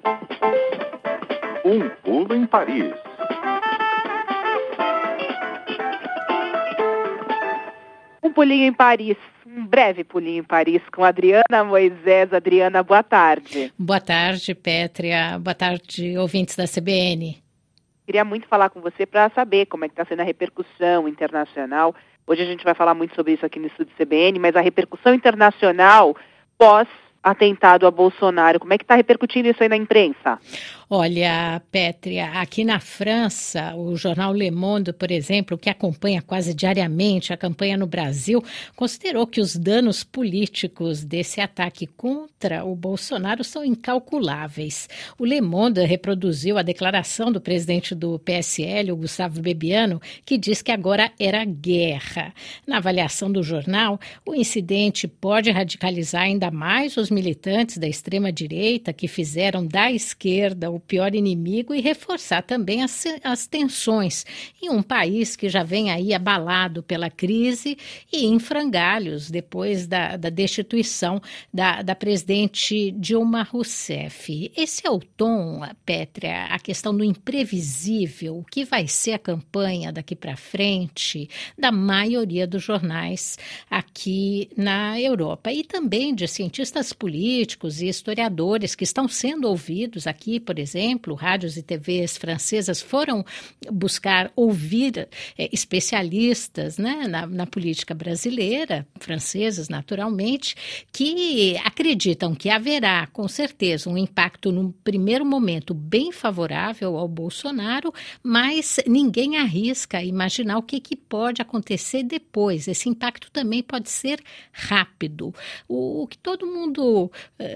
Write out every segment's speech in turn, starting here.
Um pulo em Paris. Um pulinho em Paris, um breve pulinho em Paris com Adriana Moisés. Adriana, boa tarde. Boa tarde, Pétria. Boa tarde, ouvintes da CBN. Queria muito falar com você para saber como é que está sendo a repercussão internacional. Hoje a gente vai falar muito sobre isso aqui no estúdio CBN, mas a repercussão internacional pós-atentado a Bolsonaro, como é que está repercutindo isso aí na imprensa? Olha, Pétria, aqui na França, o jornal Le Monde, por exemplo, que acompanha quase diariamente a campanha no Brasil, considerou que os danos políticos desse ataque contra o Bolsonaro são incalculáveis. O Le Monde reproduziu a declaração do presidente do PSL, o Gustavo Bebiano, que diz que agora era guerra. Na avaliação do jornal, o incidente pode radicalizar ainda mais os militantes da extrema-direita que fizeram da esquerda o pior inimigo e reforçar também as tensões em um país que já vem aí abalado pela crise e em frangalhos depois da destituição da presidente Dilma Rousseff. Esse é o tom, Pétria, a questão do imprevisível, o que vai ser a campanha daqui para frente da maioria dos jornais aqui na Europa e também de cientistas políticos e historiadores que estão sendo ouvidos aqui, por exemplo, rádios e TVs francesas foram buscar ouvir especialistas, né, na política brasileira, franceses naturalmente, que acreditam que haverá com certeza um impacto num primeiro momento bem favorável ao Bolsonaro, mas ninguém arrisca imaginar o que pode acontecer depois. Esse impacto também pode ser rápido. O que todo mundo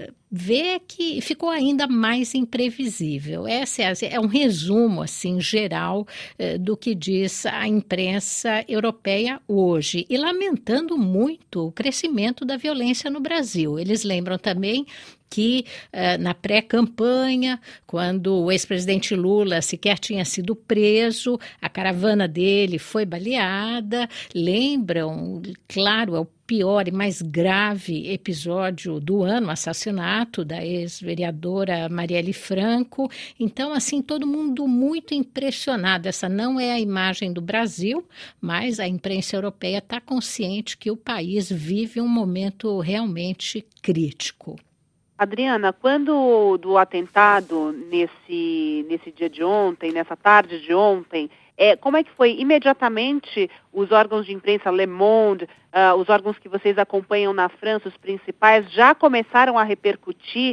vê que ficou ainda mais imprevisível. Esse é um resumo assim, geral do que diz a imprensa europeia hoje e lamentando muito o crescimento da violência no Brasil. Eles lembram também que na pré-campanha, quando o ex-presidente Lula sequer tinha sido preso, a caravana dele foi baleada. Lembram, claro, é o pior e mais grave episódio do ano, o assassinato da ex-vereadora Marielle Franco. Então, assim, todo mundo muito impressionado. Essa não é a imagem do Brasil, mas a imprensa europeia está consciente que o país vive um momento realmente crítico. Adriana, quando do atentado nesse dia de ontem, nessa tarde de ontem, como é que foi? Imediatamente os órgãos de imprensa Le Monde, os órgãos que vocês acompanham na França, os principais, já começaram a repercutir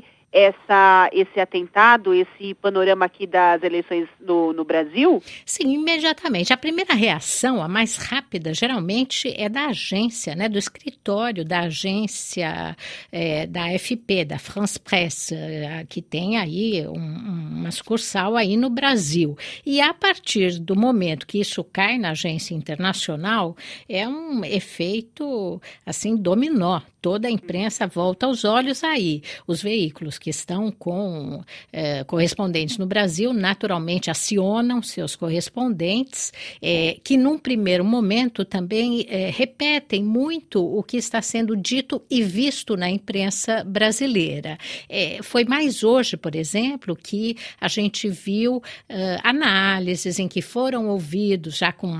esse atentado, esse panorama aqui das eleições no Brasil? Sim, imediatamente. A primeira reação, a mais rápida, geralmente é da agência, né, do escritório da agência da AFP, da France Presse, que tem aí uma sucursal aí no Brasil. E a partir do momento que isso cai na agência internacional, é um efeito, assim, dominó. Toda a imprensa volta os olhos aí. Os veículos que estão com correspondentes no Brasil, naturalmente acionam seus correspondentes, que num primeiro momento também repetem muito o que está sendo dito e visto na imprensa brasileira. Foi mais hoje, por exemplo, que a gente viu análises em que foram ouvidos, já com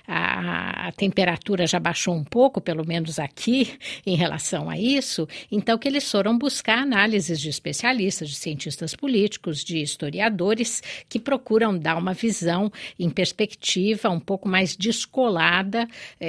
a temperatura já baixou um pouco, pelo menos aqui, em relação a isso, então que eles foram buscar análises de especialistas, de cientistas políticos, de historiadores, que procuram dar uma visão em perspectiva um pouco mais descolada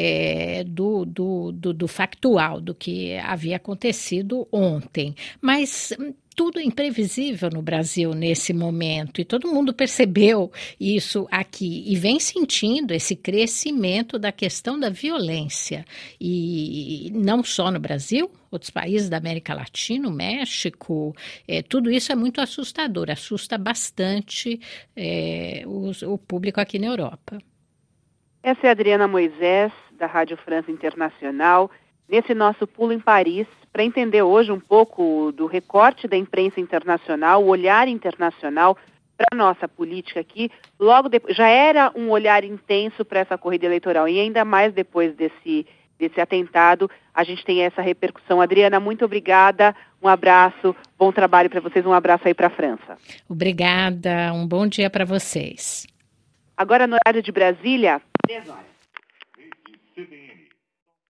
do factual, do que havia acontecido ontem. Mas tudo imprevisível no Brasil nesse momento e todo mundo percebeu isso aqui e vem sentindo esse crescimento da questão da violência e não só no Brasil, outros países da América Latina, o México, tudo isso é muito assustador, assusta bastante o público aqui na Europa. Essa é a Adriana Moisés, da Rádio França Internacional, nesse nosso pulo em Paris, para entender hoje um pouco do recorte da imprensa internacional, o olhar internacional para a nossa política aqui. Logo depois, já era um olhar intenso para essa corrida eleitoral, e ainda mais depois desse desse atentado, a gente tem essa repercussão. Adriana, muito obrigada, um abraço, bom trabalho para vocês, um abraço aí para a França. Obrigada, um bom dia para vocês. Agora no horário de Brasília, 10 horas.